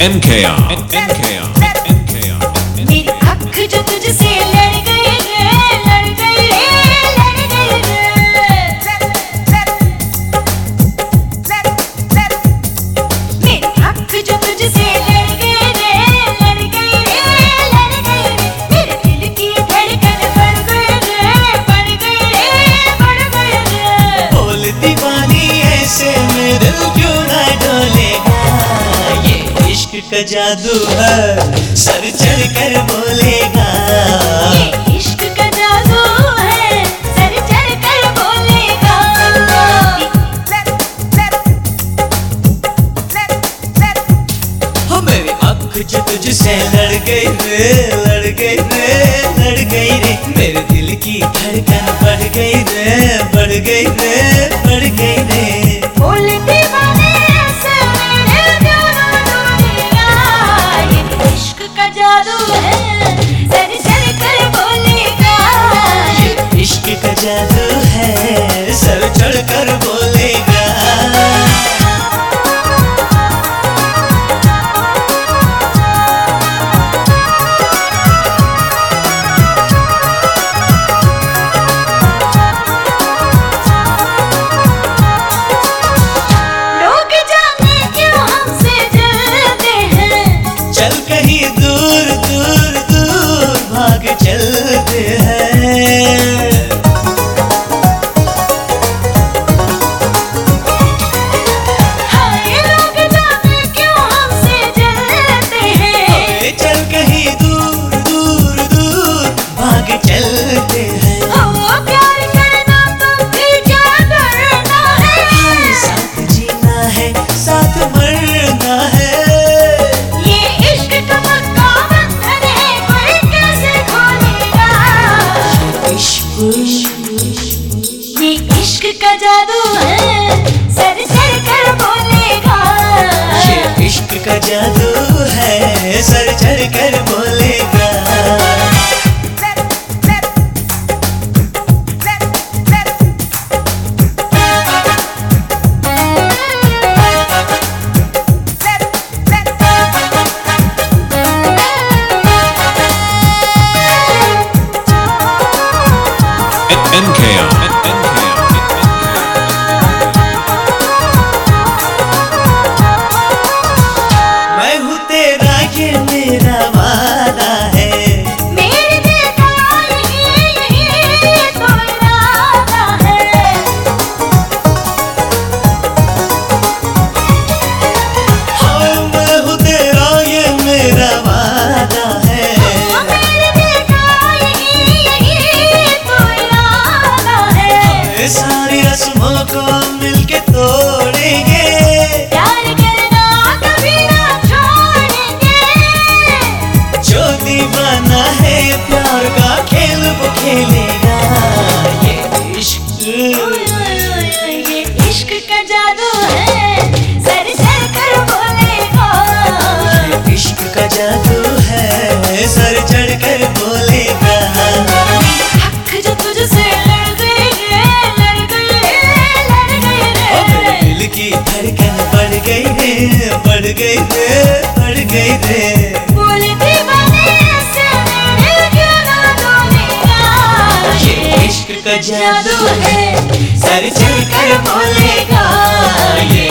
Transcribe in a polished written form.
NKR मेरी आँख जो तुझसे लड़ गई रे, लड़ गई रे, लड़ गई रे। मेरी आँख जो तुझसे लड़ गई रे, लड़ गई रे, लड़ गई रे। मेरे दिल की धड़कन बढ़ गई रे, बढ़ गई रे, बढ़ गई रे। बोल दीवानी ऐसे में दिल क्यों ना डोलेगा, ये इश्क का जादू है सर चढ़ कर बोलेगा। ये इश्क का जादू है सर चढ़ कर बोलेगा। हो मेरी आँख जो तुझसे लड़ गई रे, लड़ गई रे, लड़ गई रे। मेरे दिल की धड़कन बढ़ गई रे, बढ़ गई रे, बढ़ गई रे। बोल दीवाने ऐसे मेरे क्यों ना डोलेगा, ये इश्क का जादू है सर चढ़ कर बोलेगा। ये इश्क का जादू है सर चढ़ कर बोलेगा। लोग जाने क्यों हमसे जलते हैं, चल कहीं दूर दूर दूर भाग चलते हैं। हाय लोग जाने क्यों हमसे जलते हैं। चल कहीं दूर दूर दूर भाग चलते हैं। हो प्यार करना तो फिर क्या करना है, साथ जीना है साथ मरना है। ये इश्क का पक्का बंधन है कोई कैसे खोलेगा। ये इश्क का जादू है सर चढ़ कर बोलेगा। ये इश्क का जादू है सर चढ़ कर बोलेगा। मैं हूँ तेरा ये मेरा वादा है, मेरे दिल का यही तो इरादा है। हाँ मैं हूँ तेरा ये मेरा वादा है। मेरे दिल का यही तो इरादा है। सारी रस्मों को मिलके तोड़ेंगे, प्यार करना कभी ना छोड़ेंगे। जो दीवाना है प्यार का खेल वो खेलेगा। ये इश्क का जादू है सर चढ़ कर बोलेगा। इश्क का जादू है सर चढ़ कर बोलेगा। आँख जो तुझसे लड़ गई रे, लड़ गई रे, लड़ गई ओ मेरे रे। दिल की धड़कन बढ़ गई रे, बढ़ गई रे, बढ़ गई रे। बोल दीवाने ऐसे मेरे क्यों ना डोलेगा। ये इश्क का जादू है सर चढ़ कर बोलेगा। ये